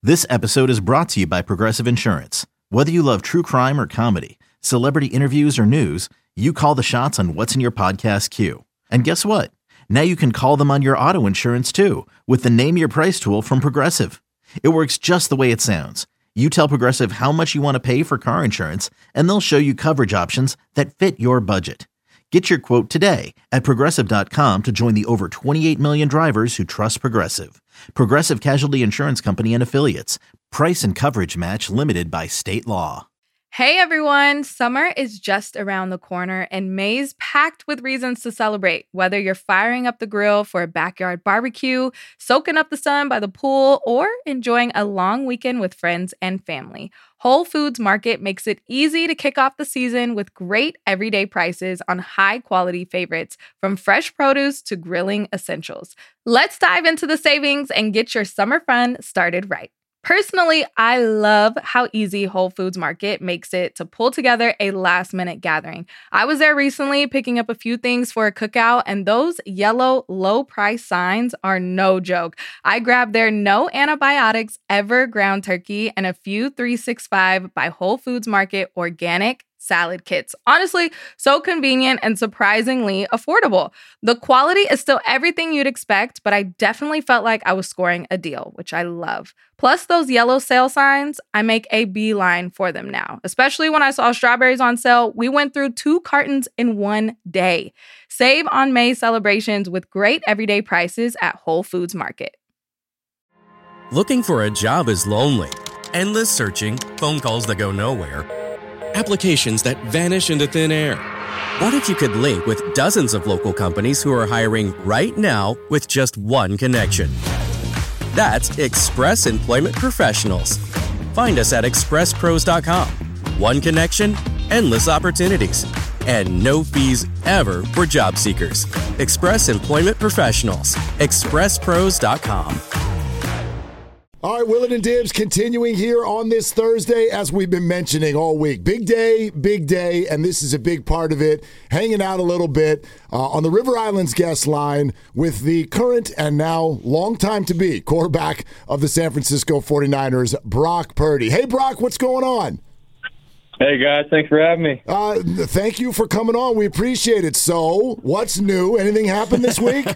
This episode is brought to you by Progressive Insurance. Whether you love true crime or comedy, celebrity interviews or news, you call the shots on what's in your podcast queue. And guess what? Now you can call them on your auto insurance too with the Name Your Price tool from Progressive. It works just the way it sounds. You tell Progressive how much you want to pay for car insurance, and they'll show you coverage options that fit your budget. Get your quote today at Progressive.com to join the over 28 million drivers who trust Progressive. Progressive Casualty Insurance Company and Affiliates. Price and coverage match limited by state law. Hey everyone, summer is just around the corner and May's packed with reasons to celebrate. Whether you're firing up the grill for a backyard barbecue, soaking up the sun by the pool, or enjoying a long weekend with friends and family, Whole Foods Market makes it easy to kick off the season with great everyday prices on high-quality favorites, from fresh produce to grilling essentials. Let's dive into the savings and get your summer fun started right. Personally, I love how easy Whole Foods Market makes it to pull together a last-minute gathering. I was there recently picking up a few things for a cookout, and those yellow low-price signs are no joke. I grabbed their no antibiotics ever ground turkey and a few 365 by Whole Foods Market organic salad kits. Honestly, so convenient and surprisingly affordable. The quality is still everything you'd expect, but I definitely felt like I was scoring a deal, which I love. Plus those yellow sale signs, I make a beeline for them now. Especially when I saw strawberries on sale, we went through 2 cartons in one day. Save on May celebrations with great everyday prices at Whole Foods Market. Looking for a job is lonely. Endless searching, phone calls that go nowhere, applications that vanish into thin air. What if you could link with dozens of local companies who are hiring right now with just one connection? That's Express Employment Professionals. Find us at expresspros.com. One connection, endless opportunities, and no fees ever for job seekers. Express Employment Professionals. expresspros.com. All right, Willett and Dibs continuing here on this Thursday, as we've been mentioning all week. Big day, and this is a big part of it. Hanging out a little bit on the River Islands guest line with the current and now long time to be quarterback of the San Francisco 49ers, Brock Purdy. Hey, Brock, what's going on? Hey, guys. Thanks for having me. Thank you for coming on. We appreciate it. So, what's new? Anything happened this week?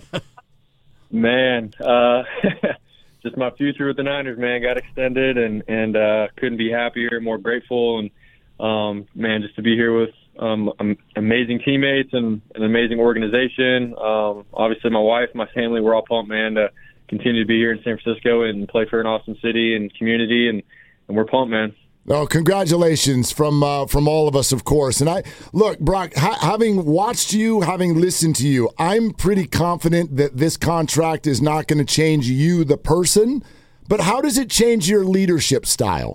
Man, just my future with the Niners, man, got extended and couldn't be happier, more grateful. And, man, just to be here with amazing teammates and an amazing organization. Obviously, my wife, my family, we're all pumped, man, to continue to be here in San Francisco and play for an awesome city and community. And we're pumped, man. Oh, congratulations from all of us, of course. And look, Brock, having watched you, having listened to you, I'm pretty confident that this contract is not going to change you, the person. But how does it change your leadership style?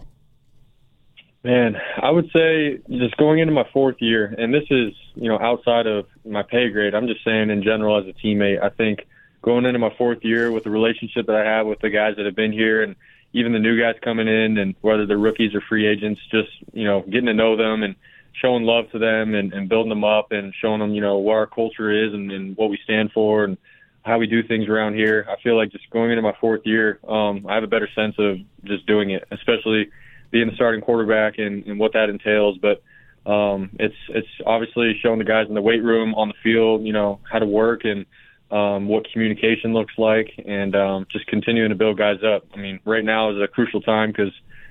Man, I would say just going into my 4th year, and this is, outside of my pay grade, I'm just saying in general as a teammate, I think going into my 4th year with the relationship that I have with the guys that have been here and even the new guys coming in, and whether they're rookies or free agents, just, getting to know them and showing love to them and building them up and showing them, what our culture is and what we stand for and how we do things around here. I feel like just going into my 4th year, I have a better sense of just doing it, especially being the starting quarterback and what that entails. But it's obviously showing the guys in the weight room, on the field, how to work and what communication looks like, and just continuing to build guys up. I mean, right now is a crucial time because,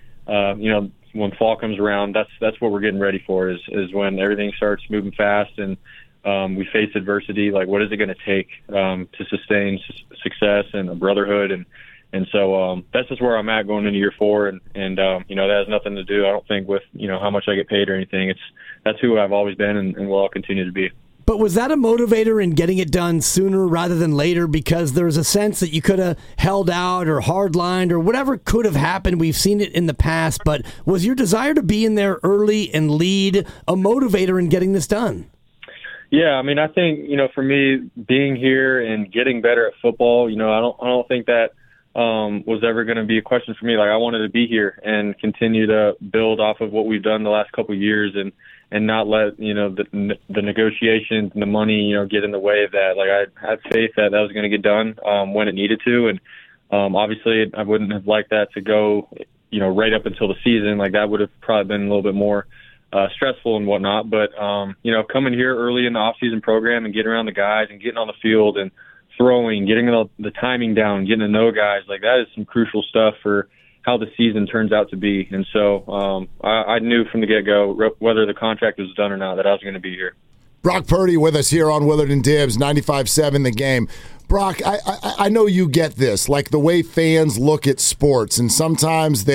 when fall comes around, that's what we're getting ready for is when everything starts moving fast and we face adversity. Like, what is it going to take to sustain success and a brotherhood? And so that's just where I'm at going into year 4. And that has nothing to do, I don't think, with, how much I get paid or anything. That's who I've always been and will I'll continue to be. But was that a motivator in getting it done sooner rather than later? Because there was a sense that you could have held out or hardlined or whatever could have happened. We've seen it in the past. But was your desire to be in there early and lead a motivator in getting this done? Yeah, I mean, I think, for me, being here and getting better at football, I don't think that was ever going to be a question for me. Like, I wanted to be here and continue to build off of what we've done the last couple of years and not let, the negotiations and the money, get in the way of that. Like, I had faith that was going to get done when it needed to. And Obviously, I wouldn't have liked that to go, right up until the season. Like, that would have probably been a little bit more stressful and whatnot. But, coming here early in the off-season program and getting around the guys and getting on the field and throwing, getting the timing down, getting to know guys, like, that is some crucial stuff for how the season turns out to be. And so I knew from the get-go, whether the contract was done or not, that I was going to be here. Brock Purdy with us here on Willard and Dibs, 95.7 The Game. Brock, I know you get this, like the way fans look at sports, and sometimes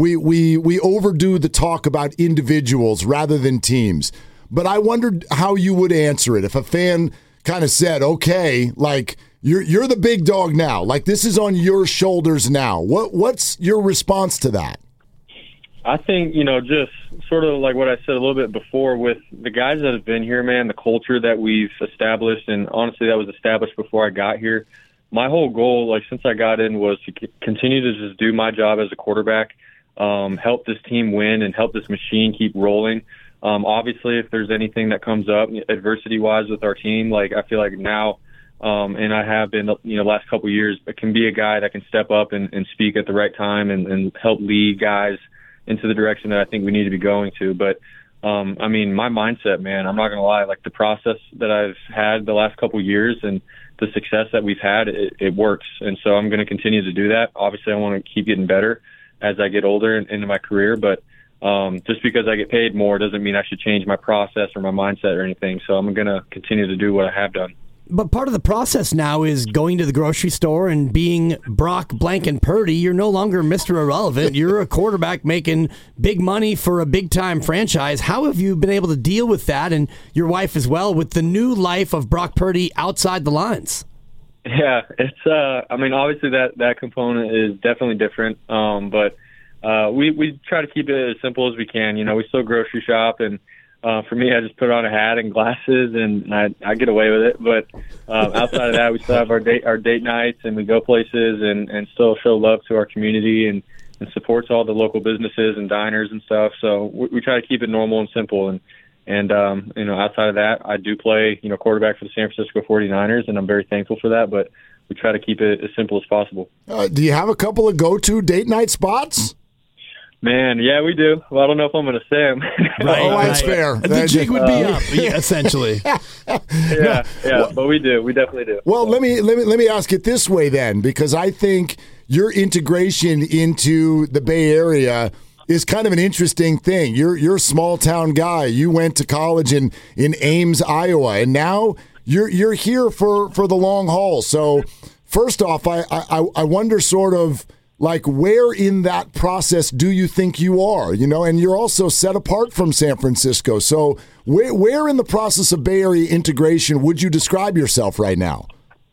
we overdo the talk about individuals rather than teams. But I wondered how you would answer it if a fan kind of said, okay, like, you're the big dog now. Like, this is on your shoulders now. What's your response to that? I think, just sort of like what I said a little bit before with the guys that have been here, man, the culture that we've established, and honestly, that was established before I got here. My whole goal, like, since I got in, was to continue to just do my job as a quarterback, help this team win and help this machine keep rolling. Obviously, if there's anything that comes up adversity-wise with our team, like, I feel like now, and I have been, last couple of years, it can be a guy that can step up and speak at the right time and help lead guys into the direction that I think we need to be going to. But, my mindset, man, I'm not going to lie, like, the process that I've had the last couple of years and the success that we've had, it works. And so I'm going to continue to do that. Obviously, I want to keep getting better as I get older into my career, but just because I get paid more doesn't mean I should change my process or my mindset or anything. So I'm going to continue to do what I have done. But part of the process now is going to the grocery store and being Brock Blanken Purdy. You're no longer Mr. Irrelevant. You're a quarterback making big money for a big-time franchise. How have you been able to deal with that, and your wife as well, with the new life of Brock Purdy outside the lines? Yeah, it's obviously that component is definitely different, but we try to keep it as simple as we can. We still grocery shop, and for me, I just put on a hat and glasses, and I get away with it. But outside of that, we still have our date nights, and we go places and still show love to our community and supports all the local businesses and diners and stuff. So we try to keep it normal and simple. And outside of that, I do play, quarterback for the San Francisco 49ers, and I'm very thankful for that. But we try to keep it as simple as possible. Do you have a couple of go-to date night spots? Man, yeah, we do. Well, I don't know if I'm going to say them. Right, that's fair. The jig would be up, essentially. Yeah, but we do. We definitely do. Well, let me ask it this way then, because I think your integration into the Bay Area is kind of an interesting thing. You're a small town guy. You went to college in Ames, Iowa, and now you're here for the long haul. So, first off, I wonder sort of, like, where in that process do you think you are? And you're also set apart from San Francisco. So where in the process of Bay Area integration would you describe yourself right now?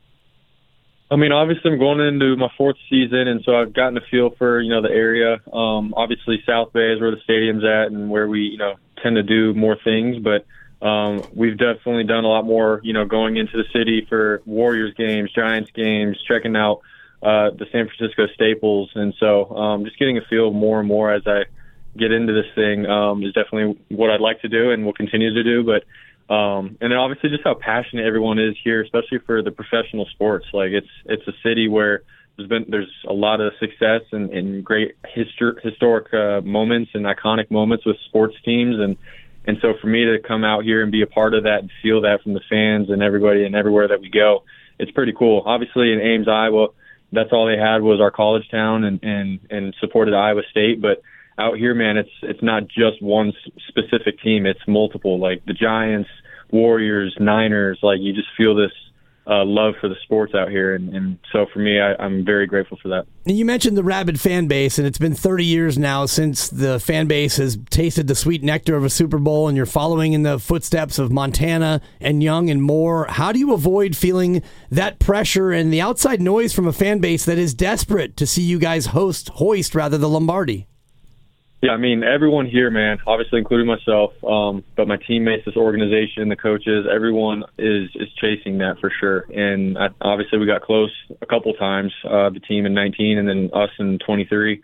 Obviously I'm going into my fourth season, and so I've gotten a feel for, the area. Obviously South Bay is where the stadium's at and where we, tend to do more things. But we've definitely done a lot more, going into the city for Warriors games, Giants games, checking out the San Francisco staples. And so just getting a feel more and more as I get into this thing is definitely what I'd like to do and will continue to do. But and then obviously just how passionate everyone is here, especially for the professional sports. Like, it's a city where there's a lot of success and great historic moments and iconic moments with sports teams. And so for me to come out here and be a part of that and feel that from the fans and everybody and everywhere that we go, it's pretty cool. Obviously in Ames, Iowa, that's all they had was our college town and supported Iowa State. But out here, man, it's not just one specific team. It's multiple, like the Giants, Warriors, Niners. Like, you just feel this love for the sports out here. And so for me, I'm very grateful for that. And you mentioned the rabid fan base, and it's been 30 years now since the fan base has tasted the sweet nectar of a Super Bowl, and you're following in the footsteps of Montana and Young and Moore. How do you avoid feeling that pressure and the outside noise from a fan base that is desperate to see you guys hoist the Lombardi? Yeah, everyone here, man, obviously including myself, but my teammates, this organization, the coaches, everyone is chasing that for sure. And obviously we got close a couple times, the team in 19 and then us in 23.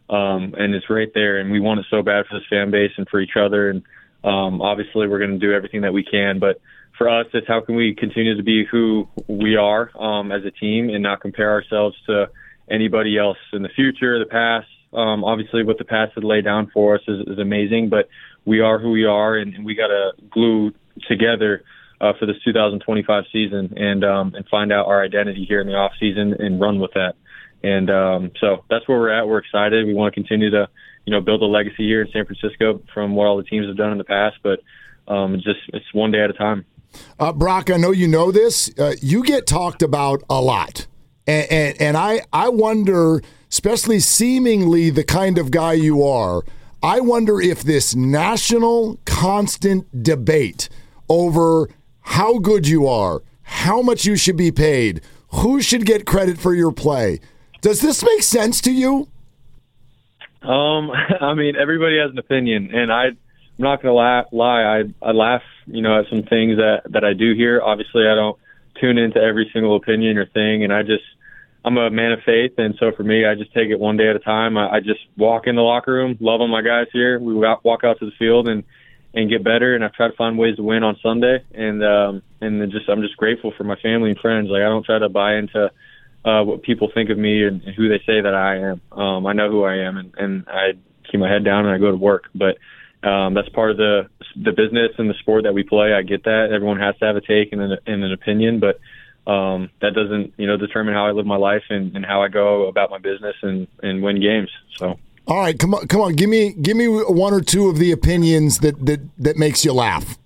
And it's right there. And we want it so bad for this fan base and for each other. And obviously we're going to do everything that we can. But for us, it's how can we continue to be who we are as a team and not compare ourselves to anybody else in the future, the past. Obviously, what the past had laid down for us is amazing, but we are who we are, and we got to glue together for this 2025 season and find out our identity here in the off season and run with that. And so that's where we're at. We're excited. We want to continue to, build a legacy here in San Francisco from what all the teams have done in the past, but it's one day at a time. Brock, I know you know this. You get talked about a lot, and I wonder, especially seemingly the kind of guy you are, I wonder if this national constant debate over how good you are, how much you should be paid, who should get credit for your play, does this make sense to you? I mean, everybody has an opinion, and I'm not going to lie. I laugh, at some things that I do hear. Obviously, I don't tune into every single opinion or thing, and I'm a man of faith, and so for me, I just take it one day at a time. I just walk in the locker room, love on my guys here. We walk out to the field and get better, and I try to find ways to win on Sunday, and I'm just grateful for my family and friends. Like, I don't try to buy into what people think of me and who they say that I am. I know who I am, and I keep my head down and I go to work. But that's part of the business and the sport that we play. I get that. Everyone has to have a take and an opinion, but that doesn't, determine how I live my life and how I go about my business and win games. So. All right, come on. Give me one or two of the opinions that makes you laugh.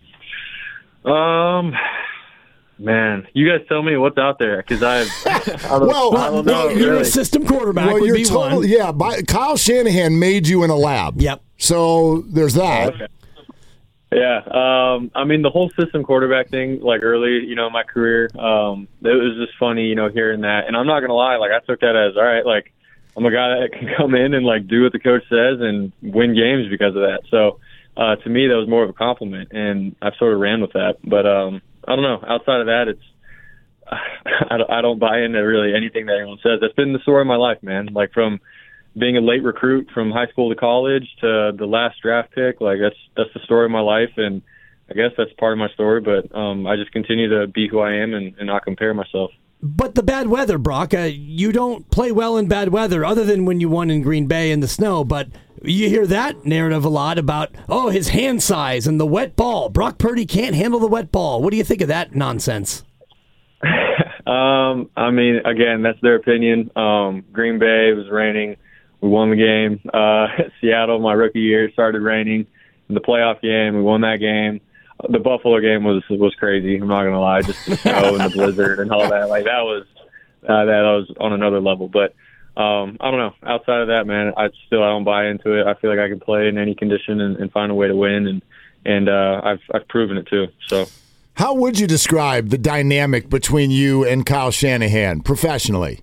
Man, you guys tell me what's out there, because I don't know. You're a system quarterback. Well, would be one. Yeah. Kyle Shanahan made you in a lab. Yep. So there's that. Okay. Yeah. I mean, the whole system quarterback thing, like early, in my career, it was just funny, hearing that. And I'm not gonna lie, like, I took that as, all right, like, I'm a guy that can come in and, like, do what the coach says and win games because of that. So to me, that was more of a compliment, and I've sort of ran with that. But I don't know. Outside of that, I don't buy into really anything that anyone says. That's been the story of my life, man. Like, from being a late recruit from high school to college to the last draft pick, like, that's the story of my life, and I guess that's part of my story. But I just continue to be who I am and not compare myself. But the bad weather, Brock, you don't play well in bad weather, other than when you won in Green Bay in the snow. But you hear that narrative a lot about, his hand size and the wet ball. Brock Purdy can't handle the wet ball. What do you think of that nonsense? I mean, again, that's their opinion. Green Bay, it was raining. We won the game. Seattle, my rookie year, started raining. In the playoff game, we won that game. The Buffalo game was crazy. I'm not gonna lie, just the snow and the blizzard and all that. Like, that was on another level. But I don't know. Outside of that, man, I don't buy into it. I feel like I can play in any condition and find a way to win, and I've proven it too. So, how would you describe the dynamic between you and Kyle Shanahan professionally?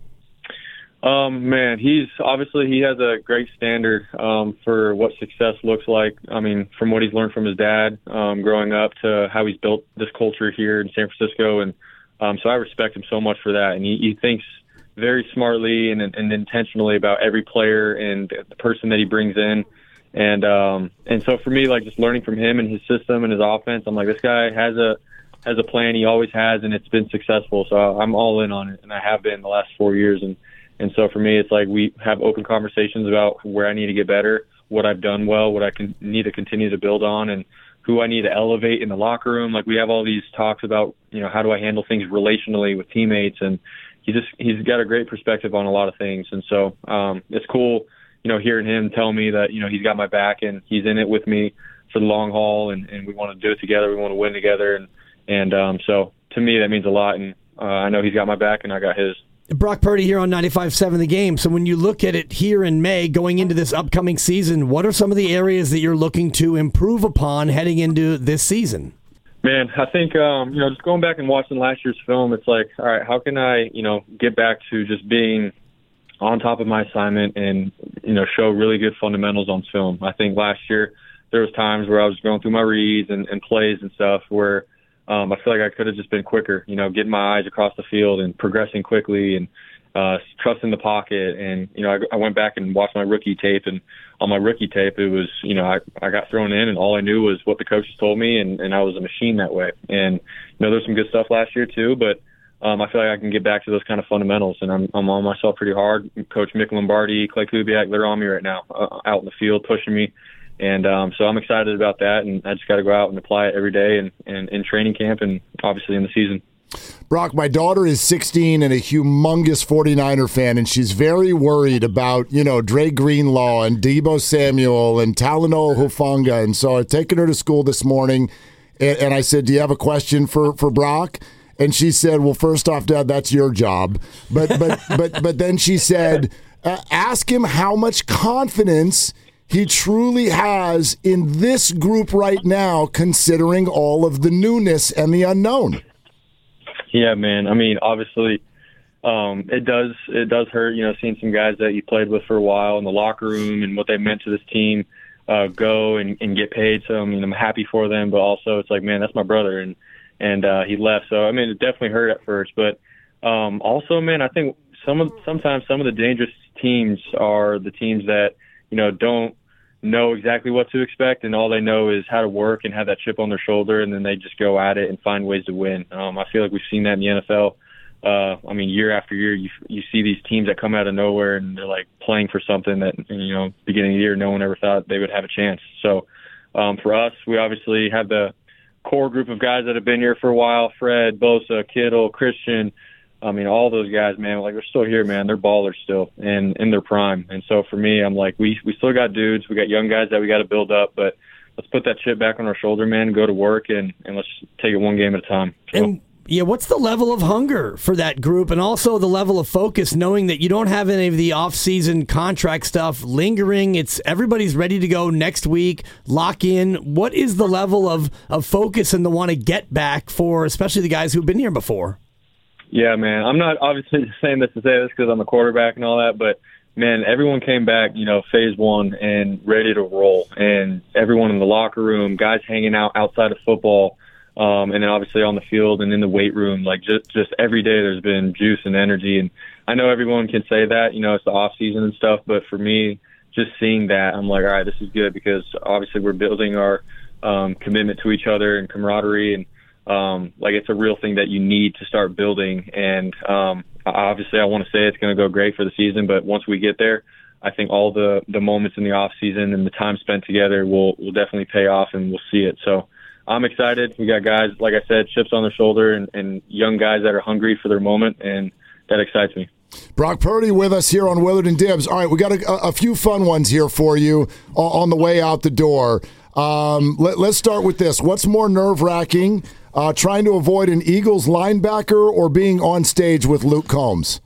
Man, he has a great standard for what success looks like. I mean, from what he's learned from his dad growing up to how he's built this culture here in San Francisco. And so I respect him so much for that. And he thinks very smartly and intentionally about every player and the person that he brings in. And so for me, like, just learning from him and his system and his offense, I'm like, this guy has a plan. He always has, and it's been successful. So I'm all in on it, and I have been the last 4 years. And so for me, it's like we have open conversations about where I need to get better, what I've done well, what I need to continue to build on, and who I need to elevate in the locker room. Like, we have all these talks about, how do I handle things relationally with teammates, and he's got a great perspective on a lot of things. And so it's cool, hearing him tell me that, he's got my back and he's in it with me for the long haul, and we want to do it together. We want to win together. And so to me, that means a lot. And I know he's got my back and I got his. Brock Purdy here on 95.7 The Game. So when you look at it here in May, going into this upcoming season, what are some of the areas that you're looking to improve upon heading into this season? Man, I think, just going back and watching last year's film, it's like, all right, how can I, get back to just being on top of my assignment and, show really good fundamentals on film. I think last year there was times where I was going through my reads and plays and stuff where I feel like I could have just been quicker, getting my eyes across the field and progressing quickly and trusting the pocket. And, I went back and watched my rookie tape, and on my rookie tape, it was, I got thrown in and all I knew was what the coaches told me, and I was a machine that way. And, there's some good stuff last year too, but I feel like I can get back to those kind of fundamentals, and I'm on myself pretty hard. Coach Mick Lombardi, Clay Kubiak, they're on me right now, out in the field pushing me. And so I'm excited about that, and I just got to go out and apply it every day and in training camp and obviously in the season. Brock, my daughter is 16 and a humongous 49er fan, and she's very worried about, Dre Greenlaw and Deebo Samuel and Talanoa Hufanga. And so I've taken her to school this morning, and I said, do you have a question for Brock? And she said, well, first off, Dad, that's your job. But then she said, ask him how much confidence he truly has in this group right now, considering all of the newness and the unknown. Yeah, man. I mean, obviously, it does hurt, seeing some guys that you played with for a while in the locker room and what they meant to this team go and get paid. So, I mean, I'm happy for them, but also it's like, man, that's my brother, and he left. So, I mean, it definitely hurt at first. But also, man, I think sometimes some of the dangerous teams are the teams that, don't know exactly what to expect, and all they know is how to work and have that chip on their shoulder, and then they just go at it and find ways to win. I feel like we've seen that in the NFL. I mean, year after year, you see these teams that come out of nowhere and they're like playing for something that, beginning of the year, no one ever thought they would have a chance. So for us, we obviously have the core group of guys that have been here for a while: Fred, Bosa, Kittle, Christian. I mean, all those guys, man, like, they're still here, man. They're ballers still and in their prime. And so for me, I'm like, we still got dudes. We got young guys that we got to build up, but let's put that chip back on our shoulder, man, go to work, and let's take it one game at a time. So. And yeah, what's the level of hunger for that group, and also the level of focus, knowing that you don't have any of the off-season contract stuff lingering? It's everybody's ready to go next week, lock in. What is the level of focus and the want to get back for, especially the guys who've been here before? Yeah, man. I'm not obviously saying this to say this because I'm a quarterback and all that, but, man, everyone came back, phase one and ready to roll. And everyone in the locker room, guys hanging out outside of football, and then obviously on the field and in the weight room, like just every day there's been juice and energy. And I know everyone can say that, it's the off season and stuff, but for me, just seeing that, I'm like, all right, this is good, because obviously we're building our commitment to each other and camaraderie, and like, it's a real thing that you need to start building. And obviously I want to say it's going to go great for the season, but once we get there, I think all the moments in the off season and the time spent together will definitely pay off, and we'll see it. So I'm excited. We got guys, like I said, chips on their shoulder, and young guys that are hungry for their moment, and that excites me. Brock Purdy with us here on Willard and Dibs. All right, we got a few fun ones here for you on the way out the door. Let's start with this. What's more nerve-wracking, trying to avoid an Eagles linebacker or being on stage with Luke Combs?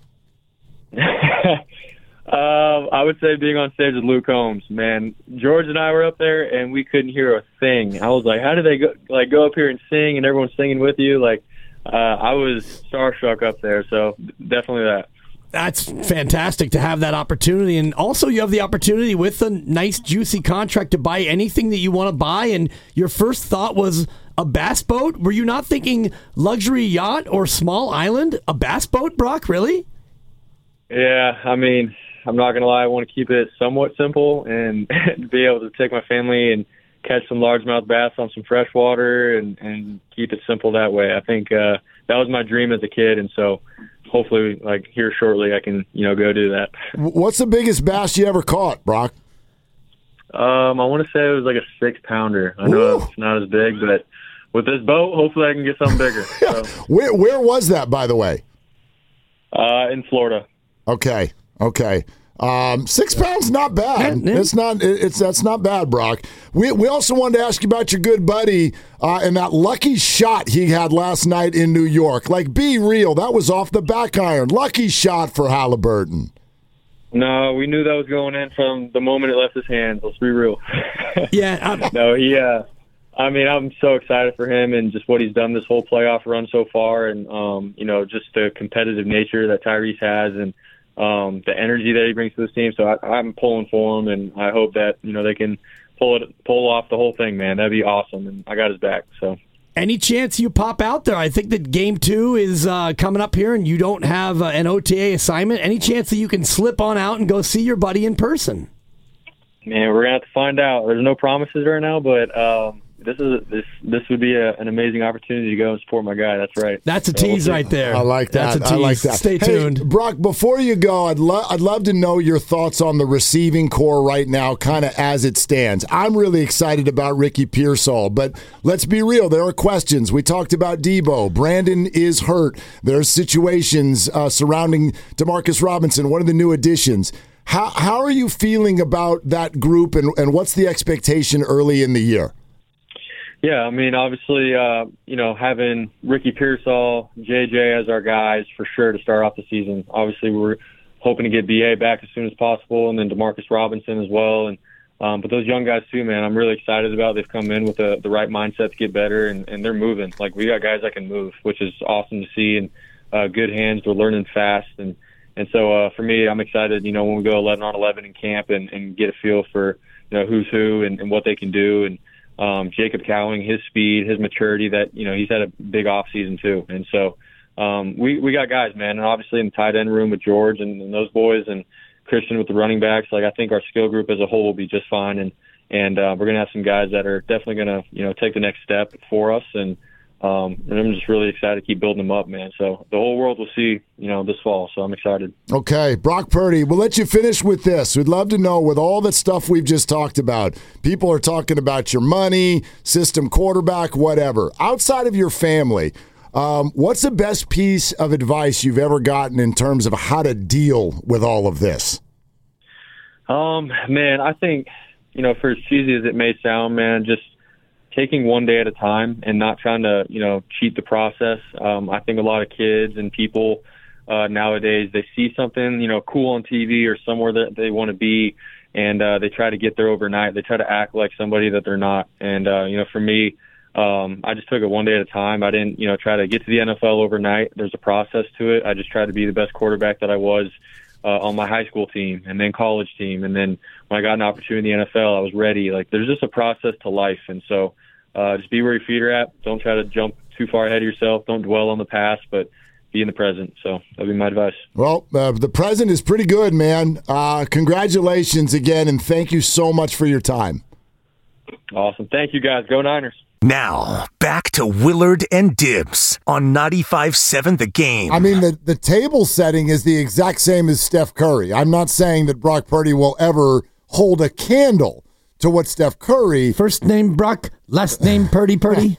I would say being on stage with Luke Combs, man. George and I were up there, and we couldn't hear a thing. I was like, how did they go up here and sing, and everyone's singing with you? Like, I was starstruck up there, so definitely that. That's fantastic to have that opportunity. And also you have the opportunity with a nice, juicy contract to buy anything that you want to buy. And your first thought was a bass boat? Were you not thinking luxury yacht or small island? A bass boat, Brock? Really? Yeah, I mean, I'm not going to lie. I want to keep it somewhat simple and be able to take my family and catch some largemouth bass on some fresh water and keep it simple that way. I think that was my dream as a kid, and so hopefully, like, here shortly, I can, go do that. What's the biggest bass you ever caught, Brock? I want to say it was like a 6-pounder. I know it's not as big, but with this boat, hopefully I can get something bigger. So. Where was that, by the way? In Florida. Okay. 6 pounds, not bad. That's not bad, Brock. We also wanted to ask you about your good buddy and that lucky shot he had last night in New York. Like, be real, that was off the back iron. Lucky shot for Halliburton. No, we knew that was going in from the moment it left his hands. Let's be real. Yeah. No, I mean, I'm so excited for him and just what he's done this whole playoff run so far, and just the competitive nature that Tyrese has, and the energy that he brings to this team. So I'm pulling for him, and I hope that they can pull off the whole thing, man. That'd be awesome, and I got his back. So any chance you pop out there? I think that Game 2 is coming up here, and you don't have an OTA assignment. Any chance that you can slip on out and go see your buddy in person? Man, we're gonna have to find out. There's no promises right now, but this would be an amazing opportunity to go and support my guy. That's right. That's a tease right there. I like that. That's a tease. I like that. Stay tuned. Brock, before you go, I'd love to know your thoughts on the receiving core right now, kind of as it stands. I'm really excited about Ricky Pearsall, but let's be real. There are questions. We talked about Debo. Brandon is hurt. There's situations surrounding Demarcus Robinson, one of the new additions. How are you feeling about that group, and what's the expectation early in the year? Yeah, I mean, obviously, having Ricky Pearsall, JJ as our guys for sure to start off the season. Obviously, we're hoping to get BA back as soon as possible, and then Demarcus Robinson as well. And but those young guys too, man, I'm really excited about. They've come in with the right mindset to get better, and they're moving. Like, we got guys that can move, which is awesome to see, and good hands. They're learning fast, and so for me, I'm excited. When we go 11-on-11 in camp and get a feel for who's who and what they can do, and Jacob Cowing, his speed, his maturity, that, he's had a big off season too. And so we got guys, man. And obviously in the tight end room with George and those boys, and Christian with the running backs, like, I think our skill group as a whole will be just fine. And we're going to have some guys that are definitely going to, take the next step for us. And I'm just really excited to keep building them up, man. So the whole world will see, this fall. So I'm excited. Okay, Brock Purdy, we'll let you finish with this. We'd love to know, with all the stuff we've just talked about, people are talking about your money, system quarterback, whatever. Outside of your family, what's the best piece of advice you've ever gotten in terms of how to deal with all of this? Man, I think, for as cheesy as it may sound, man, just taking one day at a time and not trying to, cheat the process. I think a lot of kids and people nowadays, they see something, cool on TV or somewhere that they want to be, and they try to get there overnight. They try to act like somebody that they're not. And, for me, I just took it one day at a time. I didn't, try to get to the NFL overnight. There's a process to it. I just tried to be the best quarterback that I was on my high school team and then college team. And then when I got an opportunity in the NFL, I was ready. Like, there's just a process to life. And so just be where your feet are at. Don't try to jump too far ahead of yourself. Don't dwell on the past, but be in the present. So that'd be my advice. Well, the present is pretty good, man. Congratulations again, and thank you so much for your time. Awesome. Thank you, guys. Go Niners. Now, back to Willard and Dibs on 95.7 The Game. I mean, the table setting is the exact same as Steph Curry. I'm not saying that Brock Purdy will ever hold a candle to what Steph Curry... First name Brock, last name Purdy.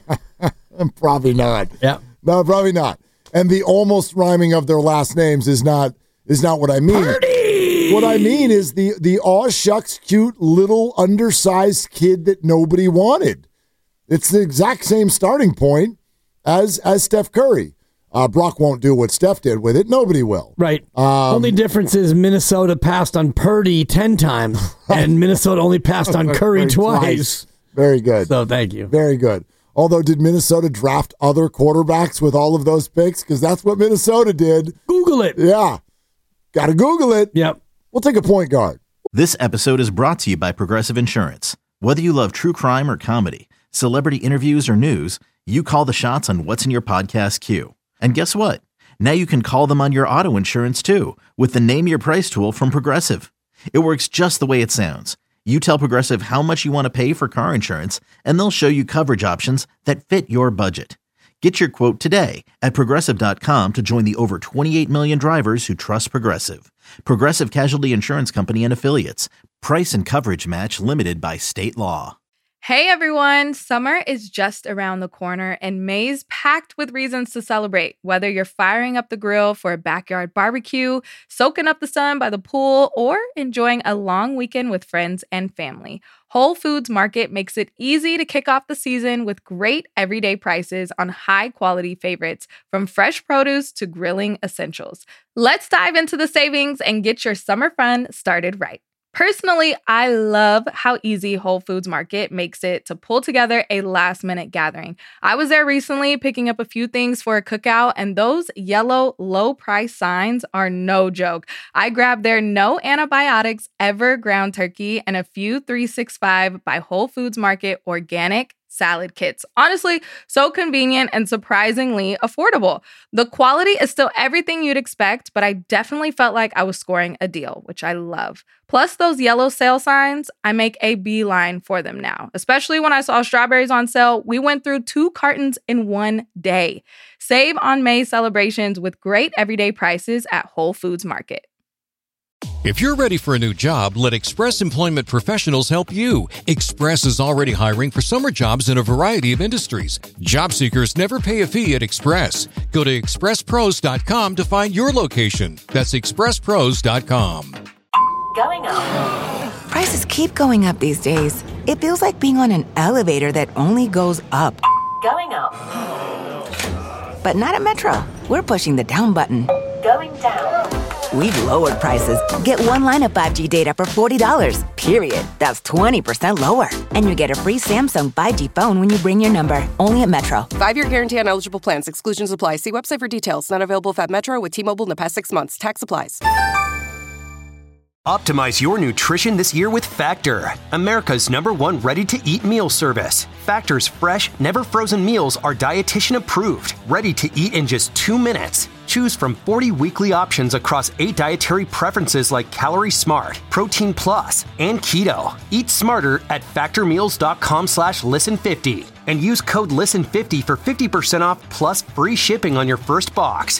Probably not. Yeah. No, probably not. And the almost rhyming of their last names is not what I mean. Purdy! What I mean is the aw shucks cute little undersized kid that nobody wanted. It's the exact same starting point as Steph Curry. Brock won't do what Steph did with it. Nobody will. Right. Only difference is Minnesota passed on Purdy 10 times, and Minnesota only passed on Curry twice. Very good. So thank you. Very good. Although, did Minnesota draft other quarterbacks with all of those picks? Because that's what Minnesota did. Google it. Yeah. Got to Google it. Yep. We'll take a point guard. This episode is brought to you by Progressive Insurance. Whether you love true crime or comedy, celebrity interviews or news, you call the shots on what's in your podcast queue. And guess what? Now you can call them on your auto insurance too with the Name Your Price tool from Progressive. It works just the way it sounds. You tell Progressive how much you want to pay for car insurance, and they'll show you coverage options that fit your budget. Get your quote today at Progressive.com to join the over 28 million drivers who trust Progressive. Progressive Casualty Insurance Company and Affiliates. Price and coverage match limited by state law. Hey everyone, summer is just around the corner and May's packed with reasons to celebrate. Whether you're firing up the grill for a backyard barbecue, soaking up the sun by the pool, or enjoying a long weekend with friends and family, Whole Foods Market makes it easy to kick off the season with great everyday prices on high-quality favorites, from fresh produce to grilling essentials. Let's dive into the savings and get your summer fun started right. Personally, I love how easy Whole Foods Market makes it to pull together a last-minute gathering. I was there recently picking up a few things for a cookout, and those yellow low-price signs are no joke. I grabbed their no antibiotics ever ground turkey and a few 365 by Whole Foods Market organic salad kits. Honestly, so convenient and surprisingly affordable. The quality is still everything you'd expect, but I definitely felt like I was scoring a deal, which I love. Plus those yellow sale signs, I make a beeline for them now. Especially when I saw strawberries on sale, we went through 2 cartons in one day. Save on May celebrations with great everyday prices at Whole Foods Market. If you're ready for a new job, let Express Employment Professionals help you. Express is already hiring for summer jobs in a variety of industries. Job seekers never pay a fee at Express. Go to expresspros.com to find your location. That's expresspros.com. Going up. Prices keep going up these days. It feels like being on an elevator that only goes up. Going up. But not at Metro. We're pushing the down button. Going down. We've lowered prices. Get one line of 5G data for $40, period. That's 20% lower. And you get a free Samsung 5G phone when you bring your number. Only at Metro. 5-year guarantee on eligible plans. Exclusions apply. See website for details. Not available at Metro with T-Mobile in the past 6 months. Tax applies. Optimize your nutrition this year with Factor, America's #1 ready-to-eat meal service. Factor's fresh, never-frozen meals are dietitian approved, ready to eat in just 2 minutes. Choose from 40 weekly options across 8 dietary preferences like Calorie Smart, Protein Plus, and Keto. Eat smarter at factormeals.com/listen50 and use code LISTEN50 for 50% off plus free shipping on your first box.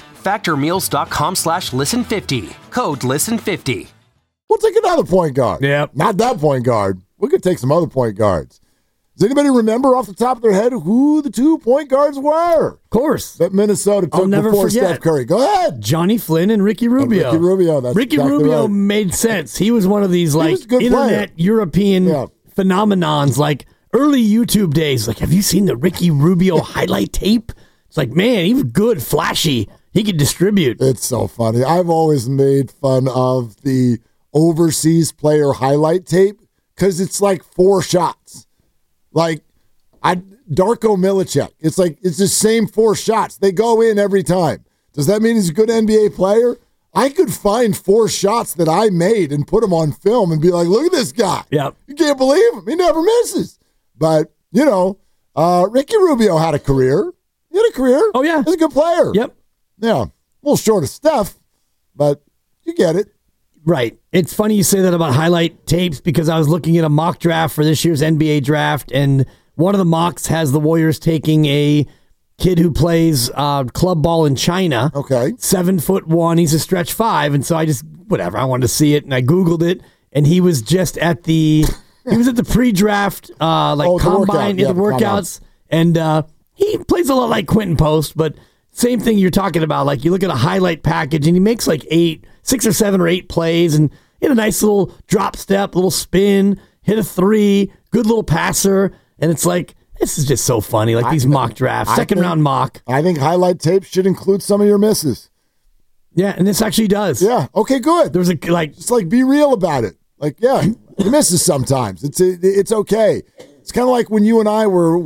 Factormeals.com/listen50. Code LISTEN50. We'll take another point guard. Yeah. Not that point guard. We could take some other point guards. Does anybody remember off the top of their head who the 2 point guards were? Of course. That Minnesota took before Steph Curry. Go ahead. Johnny Flynn and Ricky Rubio. Ricky Rubio. That's Ricky exactly Rubio right. made sense. He was one of these like internet player. European phenomenons, like early YouTube days. Like, have you seen the Ricky Rubio highlight tape? It's like, man, he was good, flashy. He could distribute. It's so funny. I've always made fun of the overseas player highlight tape because it's like 4 shots. Like Darko Milicic. It's the same 4 shots. They go in every time. Does that mean he's a good NBA player? I could find 4 shots that I made and put them on film and be like, look at this guy. Yeah. You can't believe him. He never misses. But, Ricky Rubio had a career. He had a career. Oh, yeah. He's a good player. Yep. Yeah. A little short of Steph, but you get it. Right. It's funny you say that about highlight tapes because I was looking at a mock draft for this year's NBA draft, and one of the mocks has the Warriors taking a kid who plays club ball in China. Okay. 7'1". He's a stretch 5, and so I wanted to see it, and I Googled it, and he was just at the pre-draft combine, the workouts, and he plays a lot like Quentin Post, but same thing you're talking about. Like, you look at a highlight package, and he makes like 6 or 7 or 8 plays, and hit a nice little drop step, little spin, hit a 3, good little passer, and it's like, this is just so funny. Like these mock drafts, second round mock. I think highlight tape should include some of your misses. Yeah, and this actually does. Yeah. Okay, good. There's just be real about it. Like, yeah, you misses sometimes. It's okay. It's kind of like when you and I were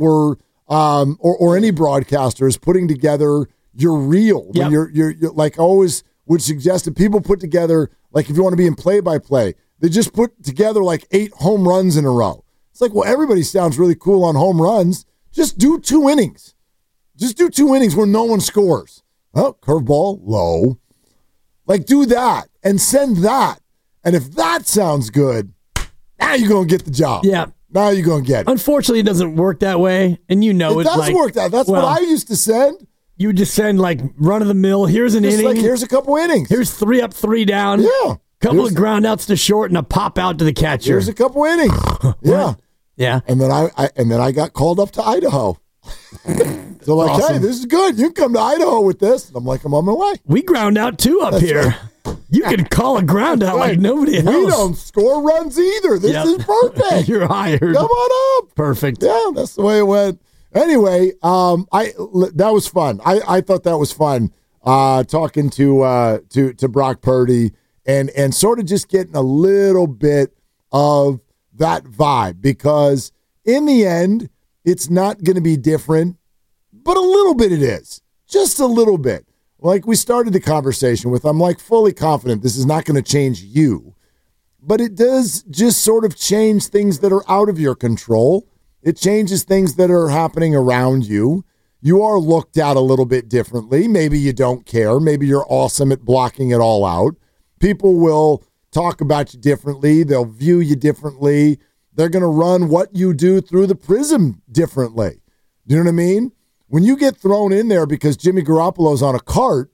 or any broadcasters putting together your reel. Yep. You're like always would suggest that people put together, like if you want to be in play-by-play, they just put together like 8 home runs in a row. It's like, well, everybody sounds really cool on home runs. Just do 2 innings. Just do 2 innings where no one scores. Oh, curveball, low. Like, do that and send that. And if that sounds good, now you're going to get the job. Yeah. Now you're going to get it. Unfortunately, it doesn't work that way. And it does work that. That's what I used to send. You would just send like run of the mill. Here's an inning. Like, here's a couple innings. Here's 3 up, 3 down. Yeah. Couple of ground outs to short and a pop out to the catcher. Here's a couple innings. Yeah. Yeah. And then I got called up to Idaho. So like, awesome. Hey, this is good. You can come to Idaho with this. And I'm like, I'm on my way. We ground out too up here. Right. You can call a ground out like nobody else. We don't score runs either. This is perfect. You're hired. Come on up. Perfect. Yeah, that's the way it went. Anyway, that was fun. I thought that was fun. Talking to Brock Purdy and sort of just getting a little bit of that vibe, because in the end, it's not going to be different, but a little bit it is. Just a little bit. Like we started the conversation with, I'm like fully confident this is not going to change you, but it does just sort of change things that are out of your control. It changes things that are happening around you. You are looked at a little bit differently. Maybe you don't care. Maybe you're awesome at blocking it all out. People will talk about you differently. They'll view you differently. They're going to run what you do through the prism differently. You know what I mean? When you get thrown in there because Jimmy Garoppolo's on a cart,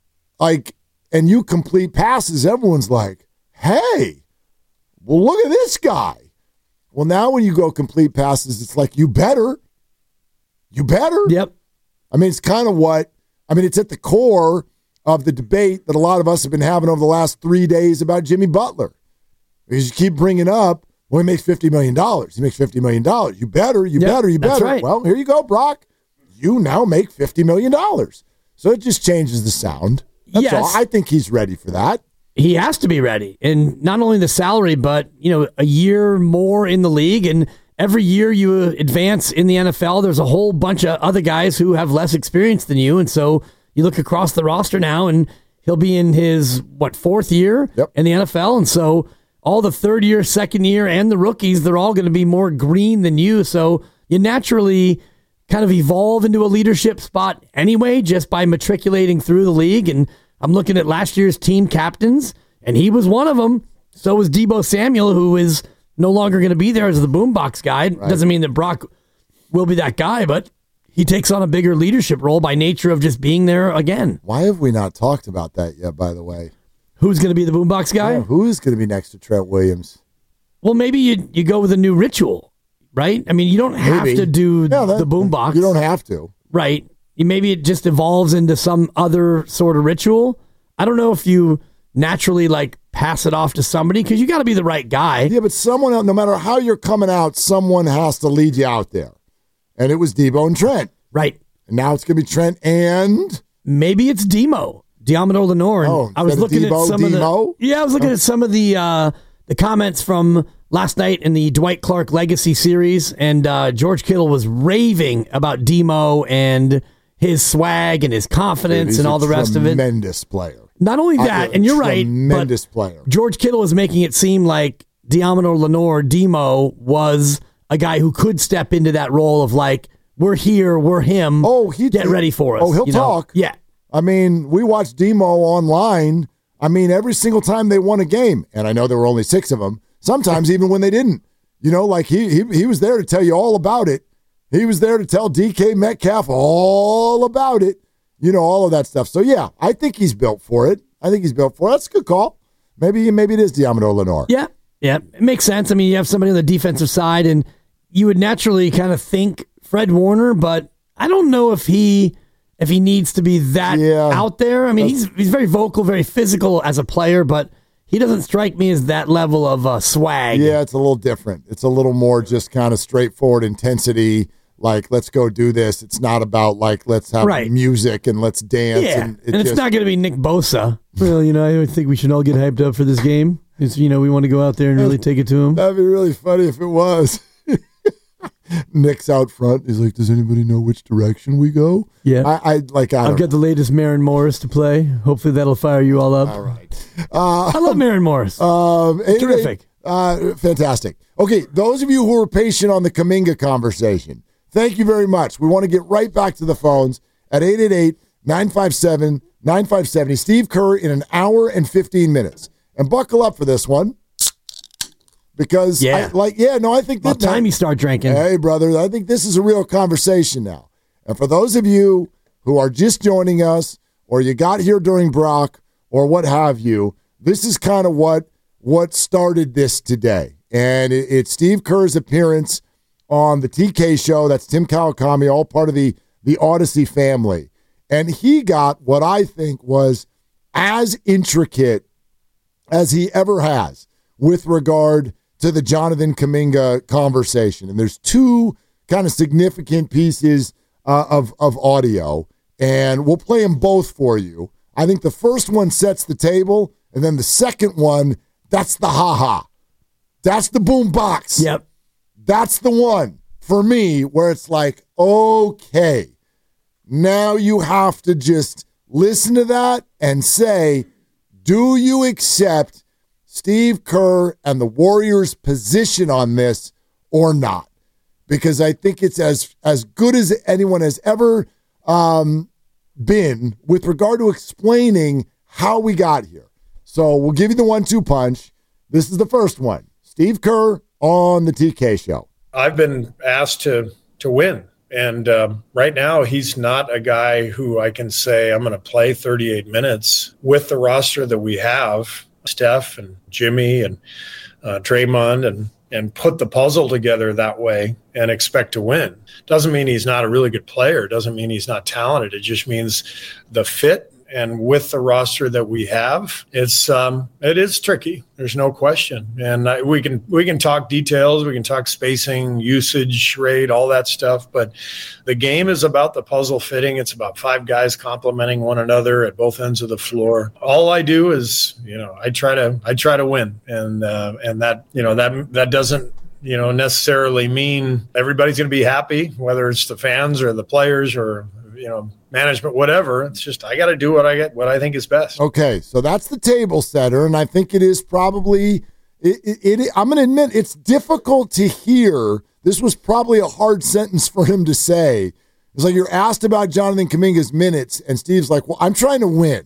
and you complete passes, everyone's like, hey, well, look at this guy. Well, now when you go complete passes, it's like, you better. You better. Yep. I mean, it's kind of it's at the core of the debate that a lot of us have been having over the last 3 days about Jimmy Butler. Because you keep bringing up, well, he makes $50 million. He makes $50 million. You better. That's right. Well, here you go, Brock. You now make $50 million. So it just changes the sound. That's all. I think he's ready for that. He has to be ready. And not only the salary, but, a year more in the league. And every year you advance in the NFL, there's a whole bunch of other guys who have less experience than you. And so you look across the roster now, and he'll be in his, fourth year in the NFL. And so all the third year, second year, and the rookies, they're all going to be more green than you. So you naturally kind of evolve into a leadership spot anyway, just by matriculating through the league. And I'm looking at last year's team captains, and he was one of them. So was Deebo Samuel, who is no longer going to be there as the boombox guy. Right. Doesn't mean that Brock will be that guy, but he takes on a bigger leadership role by nature of just being there again. Why have we not talked about that yet, by the way? Who's going to be the boombox guy? Yeah, who's going to be next to Trent Williams? Well, maybe you go with a new ritual, right? I mean, you don't have to do the boombox. You don't have to. Right. Maybe it just evolves into some other sort of ritual. I don't know if you naturally pass it off to somebody, because you got to be the right guy. Yeah, but someone else, no matter how you're coming out, someone has to lead you out there. And it was Deebo and Trent. Right. And now it's going to be Trent and... Maybe it's Deommodore Lenoir. And I was looking at some of the comments from last night in the Dwight Clark Legacy series, and George Kittle was raving about Demo and his swag and his confidence and all the rest of it. Tremendous player. Not only that, and you're right, tremendous player. George Kittle was making it seem like Deommodore Lenoir, Demo, was a guy who could step into that role of we're here, we're him. Get ready for us. Oh, he'll talk. Yeah. I mean, we watched Demo online. I mean, every single time they won a game, and I know there were only 6 of them, sometimes even when they didn't. He was there to tell you all about it. He was there to tell DK Metcalf all about it. All of that stuff. So, yeah, I think he's built for it. That's a good call. Maybe it is Deommodore Lenoir. Yeah, it makes sense. I mean, you have somebody on the defensive side, and you would naturally kind of think Fred Warner, but I don't know if he needs to be that out there. I mean, he's very vocal, very physical as a player, but he doesn't strike me as that level of swag. Yeah, it's a little different. It's a little more just kind of straightforward intensity. Let's go do this. It's not about let's have music and let's dance. Yeah, and it's not going to be Nick Bosa. Well, I think we should all get hyped up for this game. Because, we want to go out there and really take it to him. That'd be really funny if it was. Nick's out front. He's like, does anybody know which direction we go? Yeah. I've got the latest Maren Morris to play. Hopefully that'll fire you all up. All right. I love Maren Morris. Terrific. Fantastic. Okay, those of you who were patient on the Kuminga conversation, thank you very much. We want to get right back to the phones at 888-957-9570. Steve Kerr in an hour and 15 minutes. And buckle up for this one. Because, I think about time you start drinking. Hey, brother, I think this is a real conversation now. And for those of you who are just joining us, or you got here during Brock, or what have you, this is kind of what started this today. And it's Steve Kerr's appearance on the TK show. That's Tim Kawakami, all part of the Odyssey family. And he got what I think was as intricate as he ever has with regard to the Jonathan Kuminga conversation. And there's 2 kind of significant pieces of audio, and we'll play them both for you. I think the first one sets the table, and then the second one, that's the ha-ha. That's the boom box. Yep. That's the one for me where it's like, okay, now you have to just listen to that and say, do you accept Steve Kerr and the Warriors' position on this or not? because I think it's as good as anyone has ever been with regard to explaining how we got here. So we'll give you the 1-2 punch. This is the first one. Steve Kerr on the TK Show. I've been asked to win. And right now, he's not a guy who I can say I'm going to play 38 minutes with the roster that we have, Steph and Jimmy and Draymond, and put the puzzle together that way and expect to win. Doesn't mean he's not a really good player. Doesn't mean he's not talented. It just means the fit. And with the roster that we have, it is tricky. There's no question. And we can talk details. We can talk spacing, usage rate, all that stuff. But the game is about the puzzle fitting. It's about 5 guys complementing one another at both ends of the floor. All I do is, I try to win, and that doesn't necessarily mean everybody's going to be happy, whether it's the fans or the players or management, whatever. It's just I got to do what I think is best. Okay, so that's the table setter, and I think it is probably I'm going to admit it's difficult to hear. This was probably a hard sentence for him to say. It's like you're asked about Jonathan Kuminga's minutes, and Steve's like, "Well, I'm trying to win."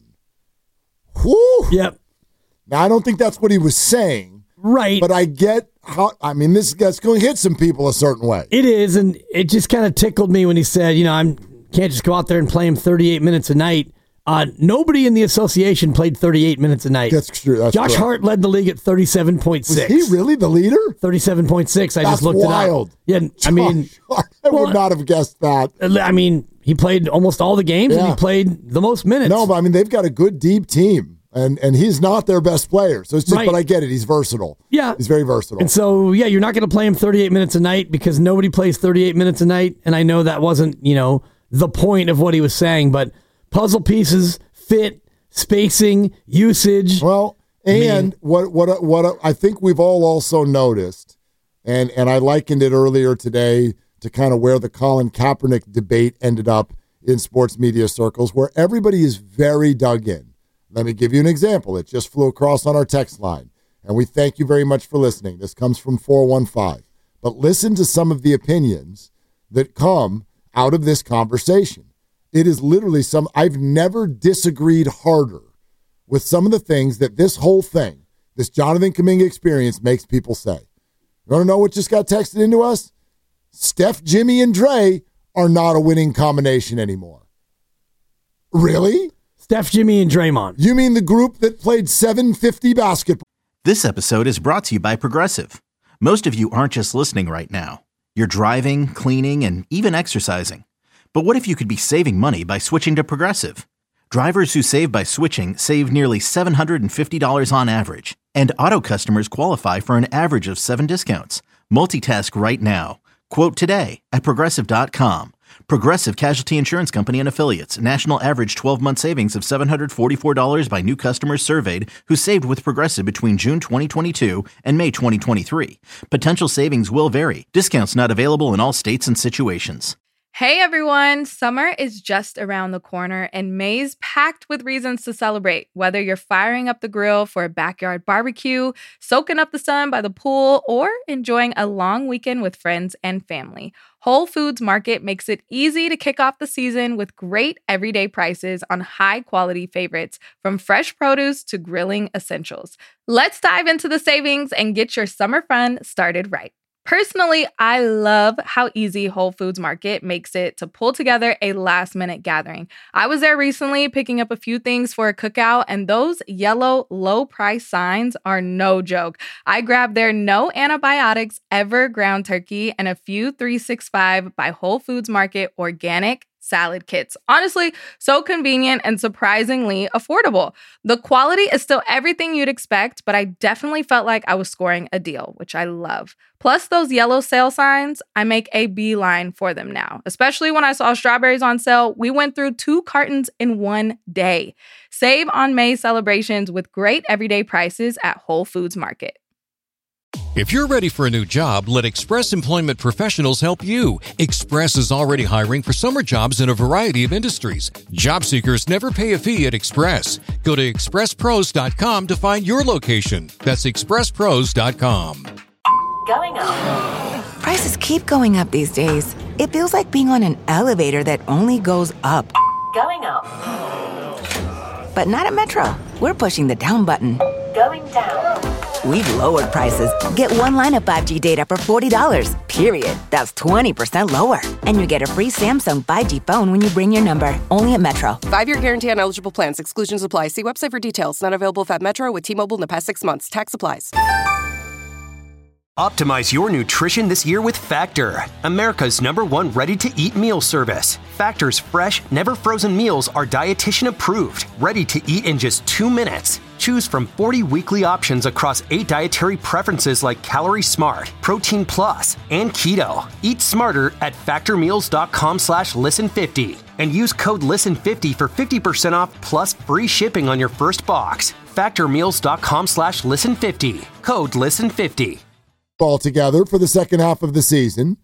Whew. Yep. Now I don't think that's what he was saying, right? But I get how. I mean, that's going to hit some people a certain way. It is, and it just kind of tickled me when he said, can't just go out there and play him 38 minutes a night. Nobody in the association played 38 minutes a night. That's true. That's Josh correct. Hart led the league at 37.6. Was he really the leader? 37.6. I just looked wild. it up. Yeah, I mean, I would not have guessed that. I mean, he played almost all the games, and he played the most minutes. No, but I mean, they've got a good, deep team, and he's not their best player. So it's just, right. But I get it. He's versatile. Yeah. He's very versatile. And so, you're not going to play him 38 minutes a night because nobody plays 38 minutes a night. And I know that wasn't, the point of what he was saying, but puzzle pieces, fit, spacing, usage. Well, and what I think we've all also noticed, and I likened it earlier today to kind of where the Colin Kaepernick debate ended up in sports media circles, where everybody is very dug in. Let me give you an example. It just flew across on our text line, and we thank you very much for listening. This comes from 415. But listen to some of the opinions that come out of this conversation. It is literally I've never disagreed harder with some of the things that this whole thing, this Jonathan Kuminga experience, makes people say. You want to know what just got texted into us? Steph, Jimmy, and Dre are not a winning combination anymore. Really? Steph, Jimmy, and Draymond. You mean the group that played 750 basketball? This episode is brought to you by Progressive. Most of you aren't just listening right now. You're driving, cleaning, and even exercising. But what if you could be saving money by switching to Progressive? Drivers who save by switching save nearly $750 on average. And auto customers qualify for an average of 7 discounts. Multitask right now. Quote today at Progressive.com. Progressive Casualty Insurance Company and Affiliates. National average 12-month savings of $744 by new customers surveyed who saved with Progressive between June 2022 and May 2023. Potential savings will vary. Discounts not available in all states and situations. Hey everyone, summer is just around the corner and May's packed with reasons to celebrate. Whether you're firing up the grill for a backyard barbecue, soaking up the sun by the pool, or enjoying a long weekend with friends and family, Whole Foods Market makes it easy to kick off the season with great everyday prices on high-quality favorites, from fresh produce to grilling essentials. Let's dive into the savings and get your summer fun started right. Personally, I love how easy Whole Foods Market makes it to pull together a last-minute gathering. I was there recently picking up a few things for a cookout, and those yellow low-price signs are no joke. I grabbed their no antibiotics ever ground turkey and a few 365 by Whole Foods Market organic salad kits. Honestly, so convenient and surprisingly affordable. The quality is still everything you'd expect, but I definitely felt like I was scoring a deal, which I love. Plus those yellow sale signs, I make a beeline for them now. Especially when I saw strawberries on sale, we went through 2 cartons in one day. Save on May celebrations with great everyday prices at Whole Foods Market. If you're ready for a new job, let Express Employment Professionals help you. Express is already hiring for summer jobs in a variety of industries. Job seekers never pay a fee at Express. Go to expresspros.com to find your location. That's expresspros.com. Going up. Prices keep going up these days. It feels like being on an elevator that only goes up. Going up. But not at Metro. We're pushing the down button. Going down. We've lowered prices. Get one line of 5G data for $40, period. That's 20% lower. And you get a free Samsung 5G phone when you bring your number. Only at Metro. 5-year guarantee on eligible plans. Exclusions apply. See website for details. Not available at Metro with T-Mobile in the past 6 months. Tax applies. Optimize your nutrition this year with Factor, America's #1 ready-to-eat meal service. Factor's fresh, never-frozen meals are dietitian approved, ready to eat in just 2 minutes. Choose from 40 weekly options across 8 dietary preferences like Calorie Smart, Protein Plus, and Keto. Eat smarter at factormeals.com/listen50 and use code LISTEN50 for 50% off plus free shipping on your first box. Factormeals.com/listen50. Code LISTEN50. All together for the second half of the season.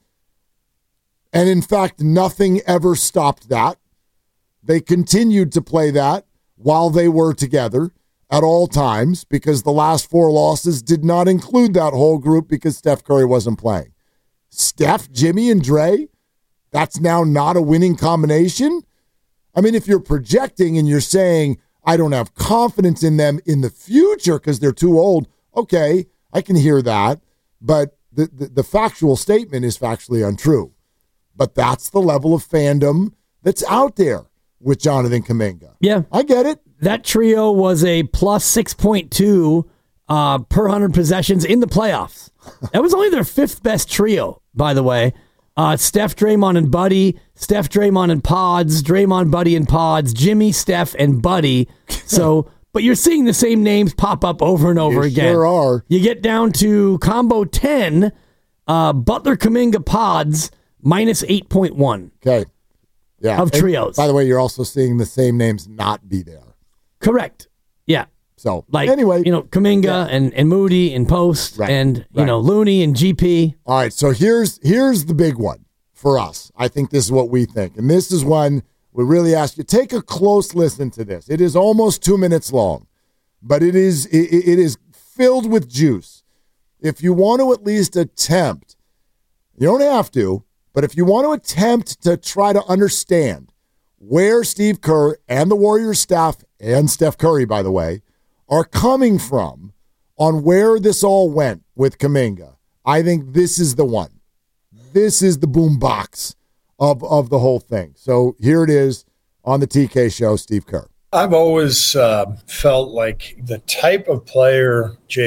And in fact, nothing ever stopped that. They continued to play that while they were together at all times because the last 4 losses did not include that whole group because Steph Curry wasn't playing. Steph, Jimmy, and Dre, that's now not a winning combination? I mean, if you're projecting and you're saying, I don't have confidence in them in the future because they're too old, okay, I can hear that. But the factual statement is factually untrue. But that's the level of fandom that's out there with Jonathan Kuminga. Yeah. I get it. That trio was a plus 6.2 per 100 possessions in the playoffs. That was only their 5th best trio, by the way. Steph, Draymond, and Buddy. Steph, Draymond, and Pods. Draymond, Buddy, and Pods. Jimmy, Steph, and Buddy. So... But you're seeing the same names pop up over and over again. Sure are. You get down to combo 10, Butler, Kuminga, Pods, minus 8.1. Okay. Yeah. Of trios. And by the way, you're also seeing the same names not be there. Correct. Yeah. So, like, anyway. Kuminga and Moody and Post and, Looney and GP. All right. So here's the big one for us. I think this is what we think. And this is one we really ask you, take a close listen to this. It is almost 2 minutes long, but it is filled with juice. If you want to at least attempt, you don't have to, but if you want to attempt to try to understand where Steve Kerr and the Warriors staff, and Steph Curry, by the way, are coming from on where this all went with Kuminga, I think this is the one. This is the boombox of the whole thing. So here it is on the TK show, Steve Kerr. I've always felt like the type of player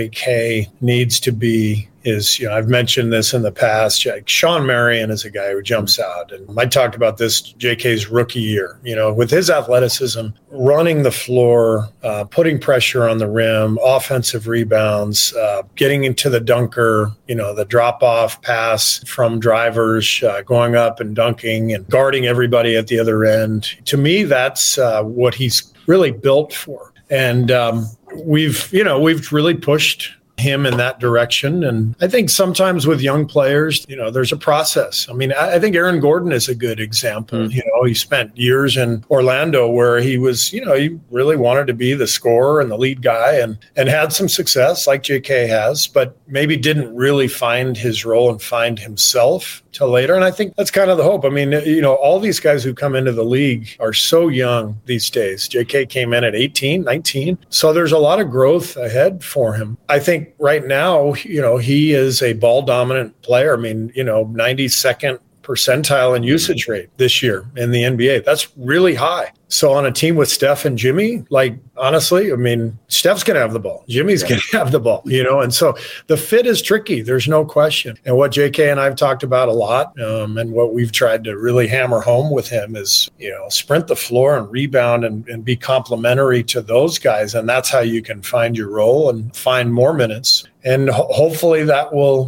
JK needs to be is, I've mentioned this in the past. Sean Marion is a guy who jumps out. And I talked about this JK's rookie year, with his athleticism, running the floor, putting pressure on the rim, offensive rebounds, getting into the dunker, the drop-off pass from drivers, going up and dunking and guarding everybody at the other end. To me, that's what he's really built for. And we've really pushed him in that direction. And I think sometimes with young players, there's a process. I mean, I think Aaron Gordon is a good example. He spent years in Orlando where he was, he really wanted to be the scorer and the lead guy and had some success like JK has, but maybe didn't really find his role and find himself till later. And I think that's kind of the hope. I mean, all these guys who come into the league are so young these days. JK came in at 18, 19. So there's a lot of growth ahead for him. I think right now, he is a ball dominant player. I mean, 92nd percentile in usage rate this year in the NBA. That's really high. So on a team with Steph and Jimmy, honestly, I mean, Steph's going to have the ball. Jimmy's going to have the ball, and so the fit is tricky. There's no question. And what JK and I've talked about a lot and what we've tried to really hammer home with him is, sprint the floor and rebound and be complementary to those guys. And that's how you can find your role and find more minutes. And hopefully that will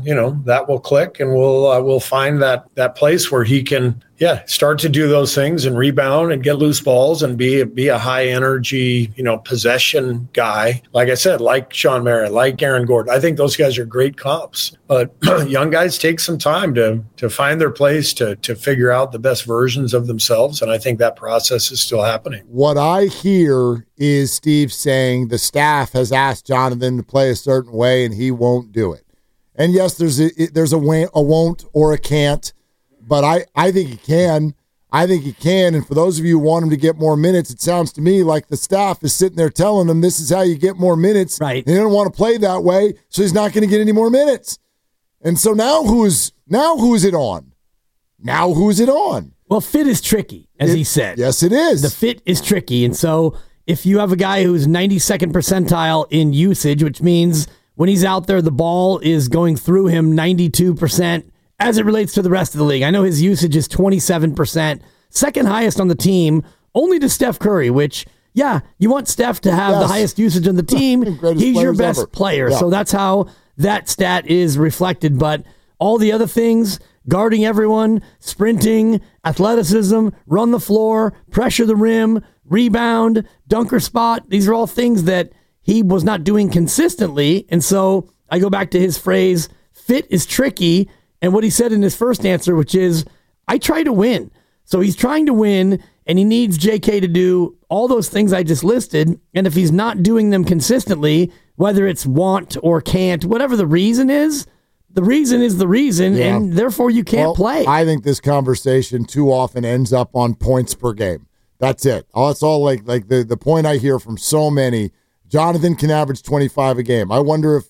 click and we'll find that place where he can, start to do those things and rebound and get loose balls and be a high energy, possession guy. Like I said, like Sean Marion, like Aaron Gordon. I think those guys are great comps. But young guys take some time to find their place, to figure out the best versions of themselves. And I think that process is still happening. What I hear is Steve saying the staff has asked Jonathan to play a certain way and he won't do it. And yes, there's a won't or a can't, but I think he can. I think he can, and for those of you who want him to get more minutes, it sounds to me like the staff is sitting there telling him this is how you get more minutes. Right. They don't want to play that way, so he's not going to get any more minutes. And so now who's it on? Now who's it on? Well, fit is tricky, as he said. Yes, it is. The fit is tricky, and so if you have a guy who's 92nd percentile in usage, which means when he's out there, the ball is going through him 92%, as it relates to the rest of the league. I know his usage is 27%, second highest on the team, only to Steph Curry, which, yeah, you want Steph to have the highest usage on the team. He's your best player. Yeah. So that's how that stat is reflected. But all the other things, guarding everyone, sprinting, athleticism, run the floor, pressure the rim, rebound, dunker spot, these are all things that he was not doing consistently. And so I go back to his phrase, fit is tricky. And what he said in his first answer, which is, I try to win. So he's trying to win, and he needs JK to do all those things I just listed. And if he's not doing them consistently, whether it's want or can't, whatever the reason is the reason, and therefore you can't play. I think this conversation too often ends up on points per game. That's it. It's all like the point I hear from so many, Jonathan can average 25 a game. I wonder if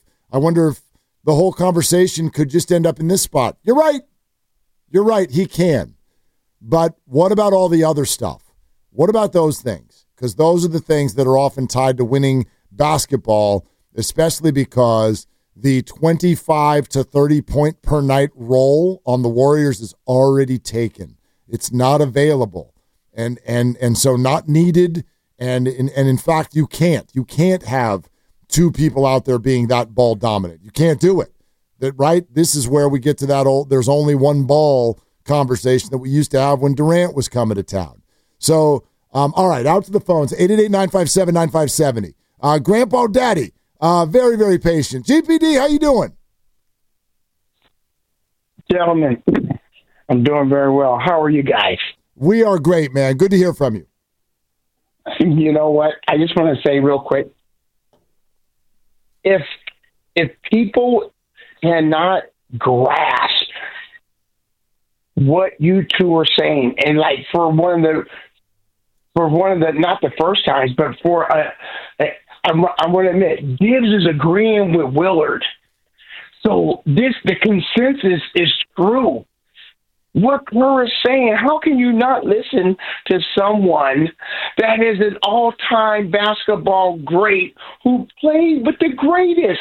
the whole conversation could just end up in this spot. You're right, he can. But what about all the other stuff? What about those things? Because those are the things that are often tied to winning basketball, especially because the 25 to 30 point per night role on the Warriors is already taken. It's not available. And so not needed. And in fact, you can't have two people out there being that ball dominant. You can't do it. Right? This is where we get to that old there's only one ball conversation that we used to have when Durant was coming to town. So, all right, out to the phones, 888-957-9570. Grandpa Daddy, very, very patient. GPD, how you doing? Gentlemen, I'm doing very well. How are you guys? We are great, man. Good to hear from you. You know what? I just want to say real quick, if people cannot grasp what you two are saying, and like for one of the not the first times, but I want to admit, Gibbs is agreeing with Willard. So the consensus is true. What Kerr is saying, how can you not listen to someone that is an all-time basketball great who played with the greatest?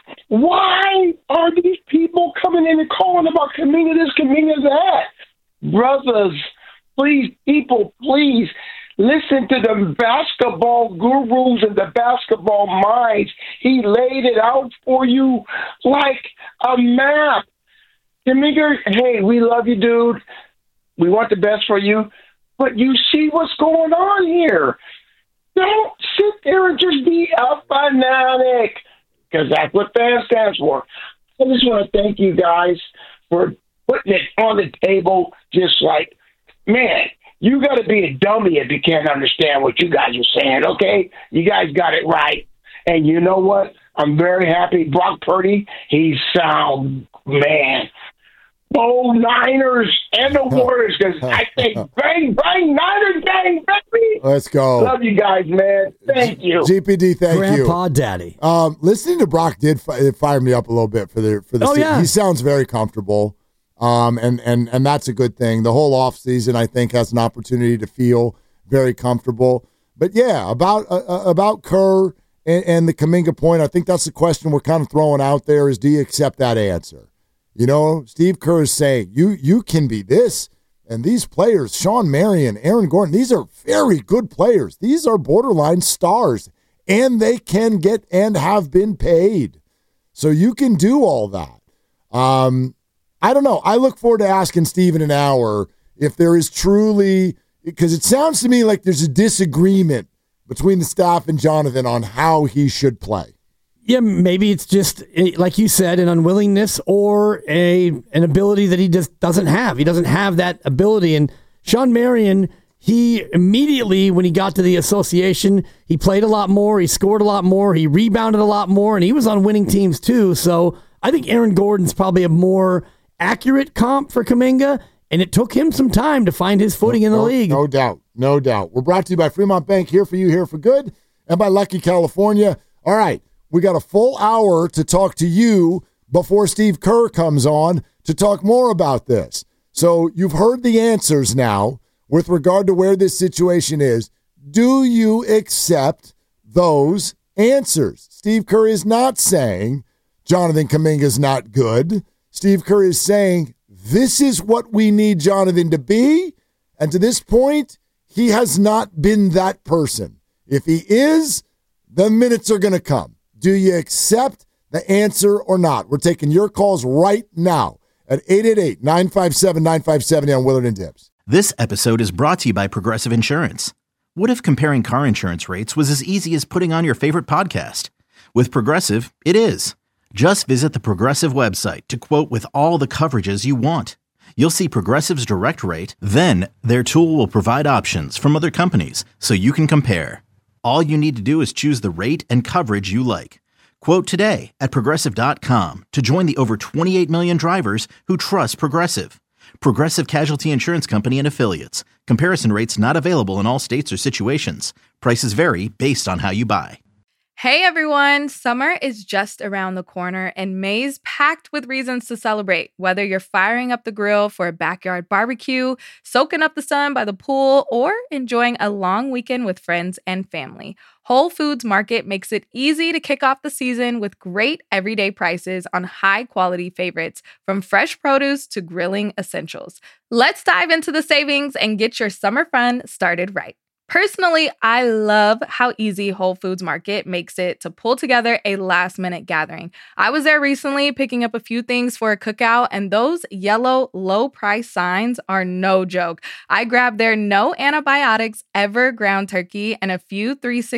Why are these people coming in and calling about Kuminga this, Kuminga that? Brothers, please, people, please, listen to the basketball gurus and the basketball minds. He laid it out for you like a map. Kuminga, hey, we love you, dude. We want the best for you. But you see what's going on here. Don't sit there and just be a fanatic, because that's what fan stands for. I just want to thank you guys for putting it on the table, just like, man, you got to be a dummy if you can't understand what you guys are saying, okay? You guys got it right. And you know what? I'm very happy. Brock Purdy, he's sound, man. Oh, Niners and the Warriors, because I think bang, bang, Niners, bang, baby. Let's go. Love you guys, man. Thank you. GPD, thank you. Grandpa Daddy. Listening to Brock did fire me up a little bit for the season. Yeah. He sounds very comfortable, and that's a good thing. The whole offseason, I think, has an opportunity to feel very comfortable. But, yeah, about Kerr and the Kuminga point, I think that's the question we're kind of throwing out there is, do you accept that answer? You know, Steve Kerr is saying, you can be this. And these players, Sean Marion, Aaron Gordon, these are very good players. These are borderline stars. And they can get and have been paid. So you can do all that. I don't know. I look forward to asking Steve in an hour if there is truly, because it sounds to me like there's a disagreement between the staff and Jonathan on how he should play. Yeah, maybe it's just, like you said, an unwillingness or an ability that he just doesn't have. He doesn't have that ability. And Sean Marion, he immediately, when he got to the association, he played a lot more, he scored a lot more, he rebounded a lot more, and he was on winning teams too. So I think Aaron Gordon's probably a more accurate comp for Kuminga, and it took him some time to find his footing in the league. No doubt. No doubt. We're brought to you by Fremont Bank, here for you, here for good, and by Lucky California. All right, we got a full hour to talk to you before Steve Kerr comes on to talk more about this. So you've heard the answers now with regard to where this situation is. Do you accept those answers? Steve Kerr is not saying Jonathan Kuminga is not good. Steve Kerr is saying this is what we need Jonathan to be. And to this point, he has not been that person. If he is, the minutes are going to come. Do you accept the answer or not? We're taking your calls right now at 888-957-9570 on Willard and Dibs. This episode is brought to you by Progressive Insurance. What if comparing car insurance rates was as easy as putting on your favorite podcast? With Progressive, it is. Just visit the Progressive website to quote with all the coverages you want. You'll see Progressive's direct rate, then their tool will provide options from other companies so you can compare. All you need to do is choose the rate and coverage you like. Quote today at Progressive.com to join the over 28 million drivers who trust Progressive. Progressive Casualty Insurance Company and Affiliates. Comparison rates not available in all states or situations. Prices vary based on how you buy. Hey everyone, summer is just around the corner and May's packed with reasons to celebrate. Whether you're firing up the grill for a backyard barbecue, soaking up the sun by the pool, or enjoying a long weekend with friends and family, Whole Foods Market makes it easy to kick off the season with great everyday prices on high-quality favorites, from fresh produce to grilling essentials. Let's dive into the savings and get your summer fun started right. Personally, I love how easy Whole Foods Market makes it to pull together a last-minute gathering. I was there recently picking up a few things for a cookout, and those yellow low-price signs are no joke. I grabbed their no antibiotics ever ground turkey and a few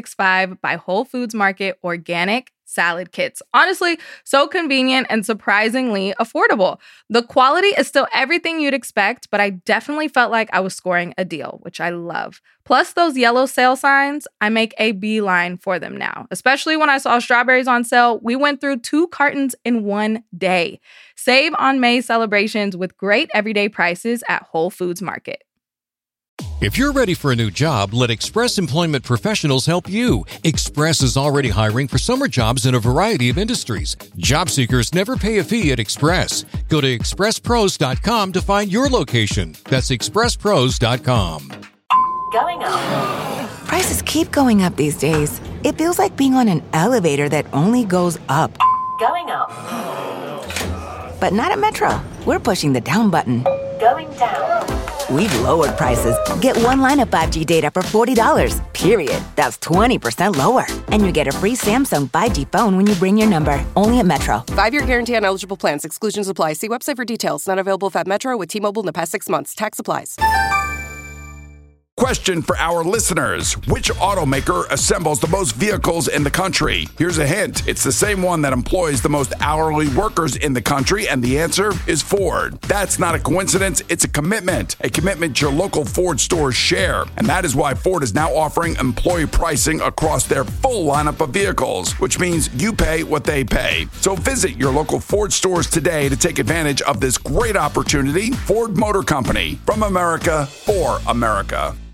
365 by Whole Foods Market organic salad kits. Honestly, so convenient and surprisingly affordable. The quality is still everything you'd expect, but I definitely felt like I was scoring a deal, which I love. Plus those yellow sale signs, I make a beeline for them now. Especially when I saw strawberries on sale, we went through 2 cartons in one day. Save on May celebrations with great everyday prices at Whole Foods Market. If you're ready for a new job, let Express Employment Professionals help you. Express is already hiring for summer jobs in a variety of industries. Job seekers never pay a fee at Express. Go to expresspros.com to find your location. That's expresspros.com. Going up. Prices keep going up these days. It feels like being on an elevator that only goes up. Going up. But not at Metro. We're pushing the down button. Going down. We've lowered prices. Get one line of 5G data for $40, period. That's 20% lower. And you get a free Samsung 5G phone when you bring your number. Only at Metro. 5-year guarantee on eligible plans. Exclusions apply. See website for details. Not available if at Metro with T-Mobile in the past 6 months. Tax applies. Question for our listeners. Which automaker assembles the most vehicles in the country? Here's a hint. It's the same one that employs the most hourly workers in the country, and the answer is Ford. That's not a coincidence. It's a commitment your local Ford stores share. And that is why Ford is now offering employee pricing across their full lineup of vehicles, which means you pay what they pay. So visit your local Ford stores today to take advantage of this great opportunity. Ford Motor Company, from America for America.